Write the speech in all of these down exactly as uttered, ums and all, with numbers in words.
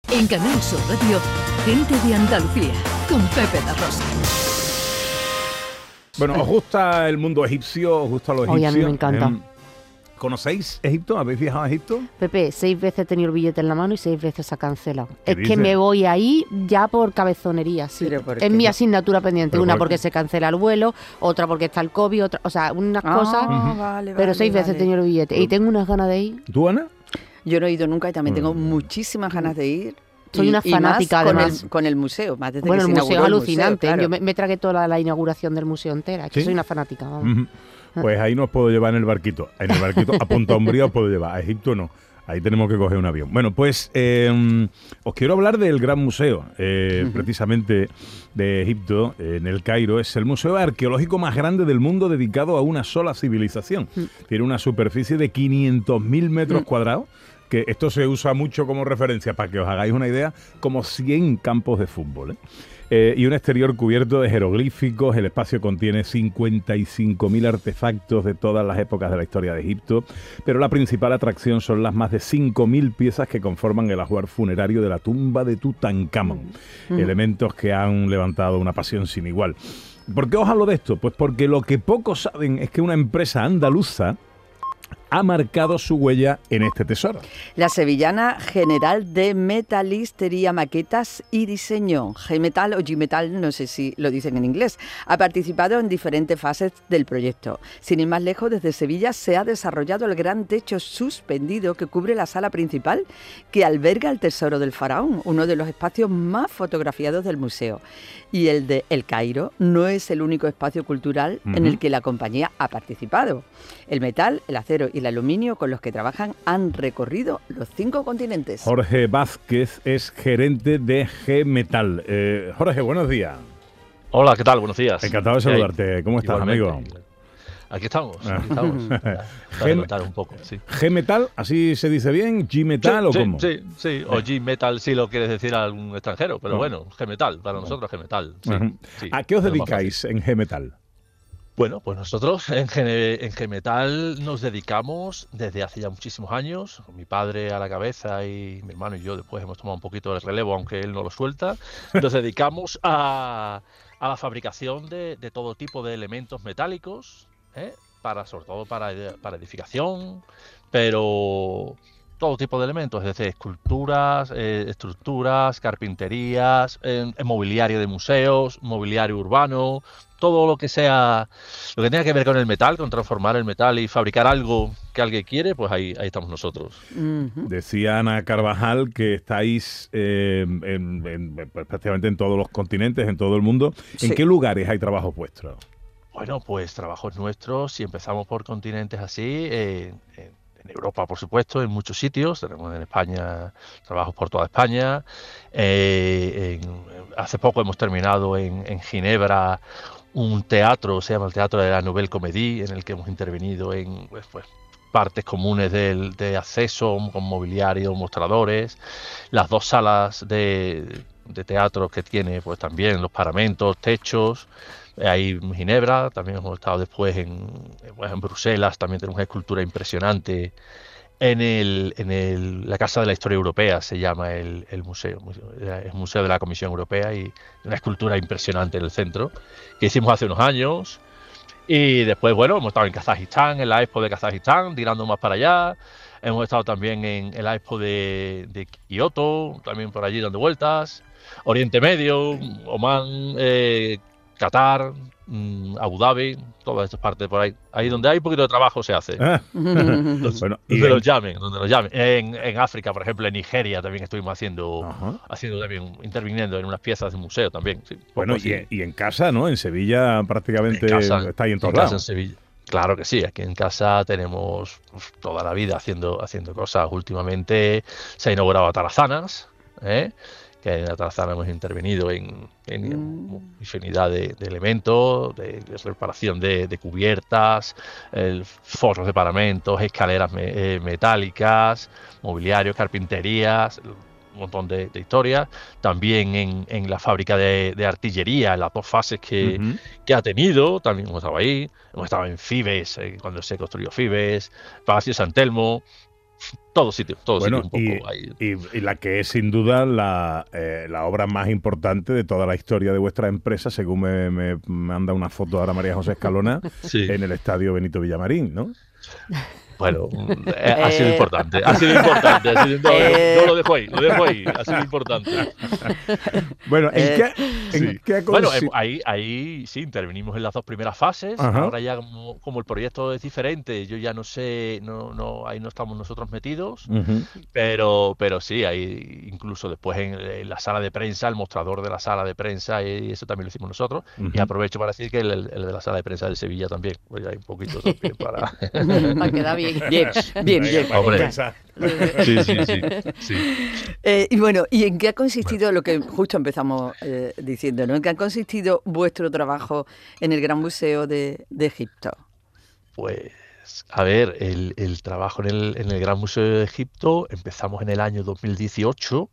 En Canal Sur Radio, Gente de Andalucía, con Pepe da Rosa. Bueno, ¿os gusta el mundo egipcio? ¿Os gusta lo egipcio? Oye, a mí me encanta. Eh, ¿Conocéis Egipto? ¿Habéis viajado a Egipto? Pepe, seis veces he tenido el billete en la mano y seis veces se ha cancelado. Es dices? que me voy ahí ya por cabezonería, sí. Es mi asignatura pendiente. Una porque se cancela el vuelo, otra porque está el COVID, otra, o sea, unas Ah, cosas. vale, Pero vale, seis veces vale. he tenido el billete y tengo unas ganas de ir. ¿Tú, Ana? Yo no he ido nunca y también tengo Mm. muchísimas ganas de ir. Soy Y- una y más fanática, con además. el, con el museo, más desde Bueno, que el se museo es inauguró el alucinante. museo, claro. Yo me, me tragué toda la, la inauguración del museo entera. Es que ¿Sí? soy una fanática. Vamos. Ujú. Pues ahí nos puedo llevar en el barquito. En el barquito a Punta Umbría os puedo llevar. A Egipto no. Ahí tenemos que coger un avión. Bueno, pues eh, os quiero hablar del Gran Museo, eh, uh-huh. precisamente de Egipto, en el Cairo. Es el museo arqueológico más grande del mundo dedicado a una sola civilización. Uh-huh. Tiene una superficie de quinientos mil metros uh-huh. cuadrados, que esto se usa mucho como referencia, para que os hagáis una idea, como cien campos de fútbol, ¿eh? Eh, y un exterior cubierto de jeroglíficos. El espacio contiene cincuenta y cinco mil artefactos de todas las épocas de la historia de Egipto, pero la principal atracción son las más de cinco mil piezas que conforman el ajuar funerario de la tumba de Tutankamón, mm. elementos que han levantado una pasión sin igual. ¿Por qué os hablo de esto? Pues porque lo que pocos saben es que una empresa andaluza ha marcado su huella en este tesoro. La sevillana General de Metalistería, Maquetas y Diseño, G-Metal o G-Metal, no sé si lo dicen en inglés, ha participado en diferentes fases del proyecto. Sin ir más lejos, desde Sevilla se ha desarrollado el gran techo suspendido que cubre la sala principal que alberga el tesoro del faraón, uno de los espacios más fotografiados del museo. Y el de El Cairo no es el único espacio cultural uh-huh. en el que la compañía ha participado. El metal, el acero y el aluminio con los que trabajan han recorrido los cinco continentes. Jorge Vázquez es gerente de G-Metal. Eh, Jorge, buenos días. Hola, ¿qué tal? Buenos días. Encantado de saludarte. ¿Cómo estás, Igualmente. amigo? Aquí estamos, aquí estamos. Para, para contar un poco, sí. ¿G-Metal? ¿Así se dice bien? ¿G-Metal sí, o cómo? Sí, sí, o G-Metal si lo quieres decir a algún extranjero, pero oh. bueno, G-Metal, para nosotros G-Metal. Sí, uh-huh. sí, ¿A qué os dedicáis en G-Metal? Bueno, pues nosotros en, G- en G-Metal nos dedicamos desde hace ya muchísimos años, mi padre a la cabeza y mi hermano y yo después hemos tomado un poquito de relevo, aunque él no lo suelta, nos dedicamos a, a la fabricación de, de todo tipo de elementos metálicos, ¿eh? para sobre todo para, para edificación, pero todo tipo de elementos, es decir, esculturas, eh, estructuras, carpinterías, eh, mobiliario de museos, mobiliario urbano, todo lo que sea, lo que tenga que ver con el metal, con transformar el metal y fabricar algo que alguien quiere, pues ahí, ahí estamos nosotros. Uh-huh. Decía Ana Carvajal que estáis eh, en, en, prácticamente en todos los continentes, en todo el mundo. ¿En sí. qué lugares hay trabajos vuestros? Bueno, pues trabajos nuestros, si empezamos por continentes así, eh, en, en Europa, por supuesto, en muchos sitios. Tenemos en España trabajos por toda España. Eh, en, hace poco hemos terminado en, en Ginebra un teatro, se llama el Teatro de la Nouvelle Comédie, en el que hemos intervenido en pues, pues, partes comunes del, de acceso, con mobiliario, mostradores. Las dos salas de, de teatro que tiene, pues también los paramentos, techos. Ahí en Ginebra, también hemos estado después en, pues en Bruselas, también tenemos una escultura impresionante en el en el la Casa de la Historia Europea, se llama el, el museo, el Museo de la Comisión Europea, y una escultura impresionante en el centro, que hicimos hace unos años. Y después, bueno, hemos estado en Kazajistán, en la Expo de Kazajistán, tirando más para allá. Hemos estado también en, en la Expo de, de Kioto, también por allí dando vueltas. Oriente Medio, Omán, eh, Qatar, mmm, Abu Dhabi, todas estas partes por ahí. Ahí donde hay un poquito de trabajo se hace. Ah. Los, bueno, donde en... los llamen, donde los llamen. En, en África, por ejemplo, en Nigeria también estuvimos haciendo, uh-huh. haciendo también, interviniendo en unas piezas de museo también. Sí, bueno, y, en, y en casa, ¿no? En Sevilla prácticamente en casa, está ahí en todos lados. En Sevilla. Claro que sí, aquí en casa tenemos pues, toda la vida haciendo, haciendo cosas. Últimamente se ha inaugurado Atarazanas, ¿eh? que en la Tarazana hemos intervenido en, en mm. infinidad de, de elementos, de, de reparación de, de cubiertas, el, forros de paramentos, escaleras me, eh, metálicas, mobiliario, carpinterías, un montón de, de historias. También en, en la fábrica de, de artillería, en las dos fases que, uh-huh. que ha tenido, también hemos estado ahí. Hemos estado en Fibes, eh, cuando se construyó Fibes, Palacio San Telmo. Todos sitios, todos bueno, sitios un y, poco ahí. Y, y la que es sin duda la, eh, la obra más importante de toda la historia de vuestra empresa, según me, me manda una foto ahora María José Escalona, sí. en el Estadio Benito Villamarín, ¿no? Bueno, eh, ha sido importante, ha sido importante, ha sido, no, eh, no, no lo dejo ahí, lo dejo ahí, ha sido importante. Bueno, ¿en, eh, qué, ¿en sí. qué Bueno, eh, ahí, ahí sí, intervenimos en las dos primeras fases. Ajá. Ahora ya como, como el proyecto es diferente, yo ya no sé, no, no, ahí no estamos nosotros metidos, uh-huh. pero, pero sí, ahí incluso después en, en la sala de prensa, el mostrador de la sala de prensa, y eso también lo hicimos nosotros. Uh-huh. Y aprovecho para decir que el, el de la sala de prensa de Sevilla también, pues hay un poquito también para... para quedar bien. Bien, bien, bien. Hombre. Sí, sí, sí. sí. Eh, y bueno, ¿y en qué ha consistido lo que justo empezamos eh, diciendo, ¿no? ¿En qué ha consistido vuestro trabajo en el Gran Museo de, de Egipto? Pues, a ver, el, el trabajo en el, en el Gran Museo de Egipto empezamos en el año dos mil dieciocho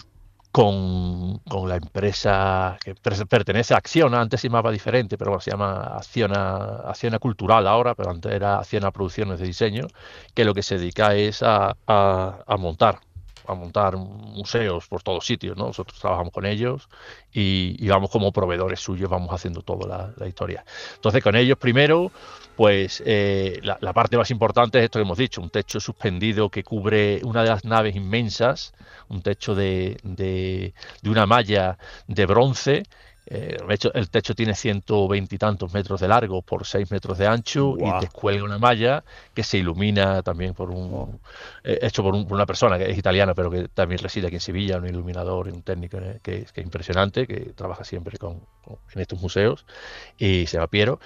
con, con la empresa que pertenece a Acciona, antes se llamaba diferente, pero bueno, se llama Acciona, Acciona Cultural ahora, pero antes era Acciona Producciones de Diseño, que lo que se dedica es a, a, a montar, a montar museos por todos sitios, ¿no? Nosotros trabajamos con ellos y, y vamos como proveedores suyos, vamos haciendo toda la, la historia. Entonces, con ellos primero, pues eh, la, la parte más importante es esto que hemos dicho, un techo suspendido que cubre una de las naves inmensas, un techo de, de, de una malla de bronce. Eh, de hecho, el techo tiene ciento veinte y tantos metros de largo por seis metros de ancho. Wow. Y descuelga una malla que se ilumina también por un wow. eh, hecho por, un, por una persona que es italiana pero que también reside aquí en Sevilla, un iluminador y un técnico eh, que, que es impresionante, que trabaja siempre con, con, en estos museos, y se llama Piero,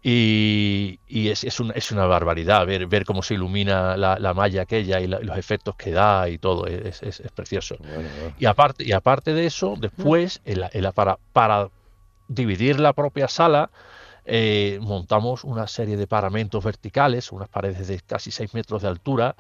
y, y es, es, una, es una barbaridad ver, ver cómo se ilumina la, la malla aquella y, la, y los efectos que da y todo, es, es, es precioso. Bueno, bueno. Y aparte y aparte de eso, después en la, en la para, para dividir la propia sala, eh, montamos una serie de paramentos verticales, unas paredes de casi seis metros de altura,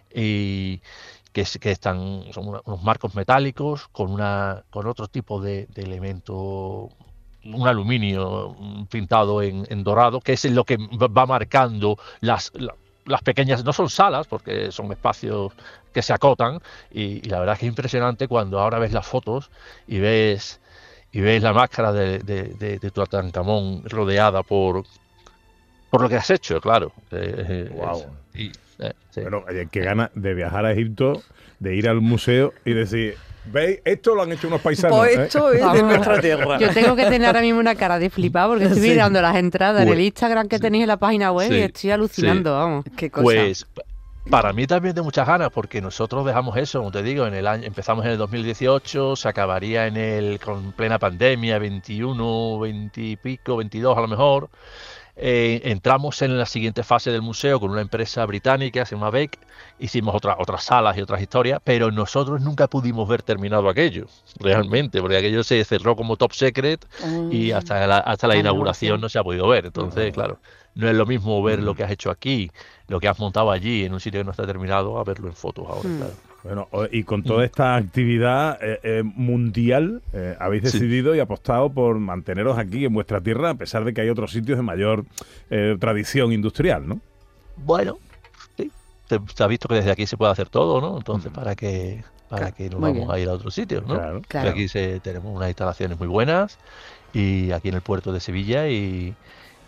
y que, que están, son una, unos marcos metálicos con una con otro tipo de, de elemento, un aluminio pintado en, en dorado, que es lo que va marcando las, la, las pequeñas, no son salas porque son espacios que se acotan, y, y la verdad es que es impresionante cuando ahora ves las fotos y ves y ves la máscara de, de, de, de Tutankamón rodeada por por lo que has hecho, claro. Eh, wow. Es, y, eh, sí. Bueno, qué gana de viajar a Egipto, de ir al museo y decir, ¿veis? Esto lo han hecho unos paisanos. Pues esto ¿eh? es de nuestra tierra. Yo tengo que tener ahora mismo una cara de flipado porque estoy sí. mirando las entradas en el Instagram que sí. tenéis en la página web sí. y estoy alucinando, sí. vamos. Qué cosa. Pues para mí también de muchas ganas, porque nosotros dejamos eso, como te digo, en el año, empezamos en el dos mil dieciocho, se acabaría en el con plena pandemia, veintiuno, veinte y pico, veintidós a lo mejor. Eh, entramos en la siguiente fase del museo con una empresa británica, se llama Beck, hicimos otra, otras salas y otras historias, pero nosotros nunca pudimos ver terminado aquello, realmente, porque aquello se cerró como top secret mm. y hasta la, hasta la inauguración no se ha podido ver. Entonces, uh-huh. claro, no es lo mismo ver uh-huh. lo que has hecho aquí, lo que has montado allí en un sitio que no está terminado, a verlo en fotos ahora, uh-huh. claro. Bueno, y con toda esta actividad eh, eh, mundial, eh, habéis decidido sí. y apostado por manteneros aquí en vuestra tierra, a pesar de que hay otros sitios de mayor eh, tradición industrial, ¿no? Bueno, sí, se, se ha visto que desde aquí se puede hacer todo, ¿no? Entonces, mm. ¿para qué, para qué nos muy vamos bien. a ir a otros sitios, no? Claro, claro. Aquí se, tenemos unas instalaciones muy buenas, y aquí en el puerto de Sevilla, y...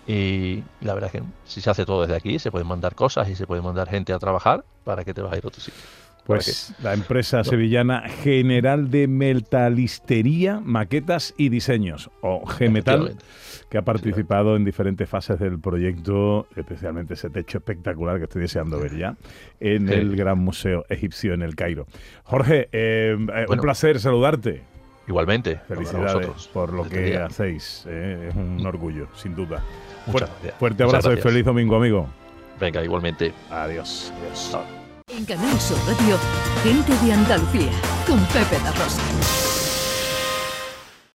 Y la verdad es que si se hace todo desde aquí, se pueden mandar cosas y se puede mandar gente a trabajar, ¿para qué te vas a ir a otro sitio? Pues la empresa sevillana General de Metalistería, Maquetas y Diseños, o G-Metal, que ha participado en diferentes fases del proyecto, especialmente ese techo espectacular que estoy deseando ver ya, en sí. el Gran Museo Egipcio en El Cairo. Jorge, eh, bueno, un placer saludarte. Igualmente. Felicidades por lo que día. hacéis. Eh, es un orgullo, sin duda. Fuerte, fuerte abrazo y feliz domingo, amigo. Venga, igualmente. Adiós. Adiós. En Canal Sur Radio, Gente de Andalucía, con Pepe da Rosa.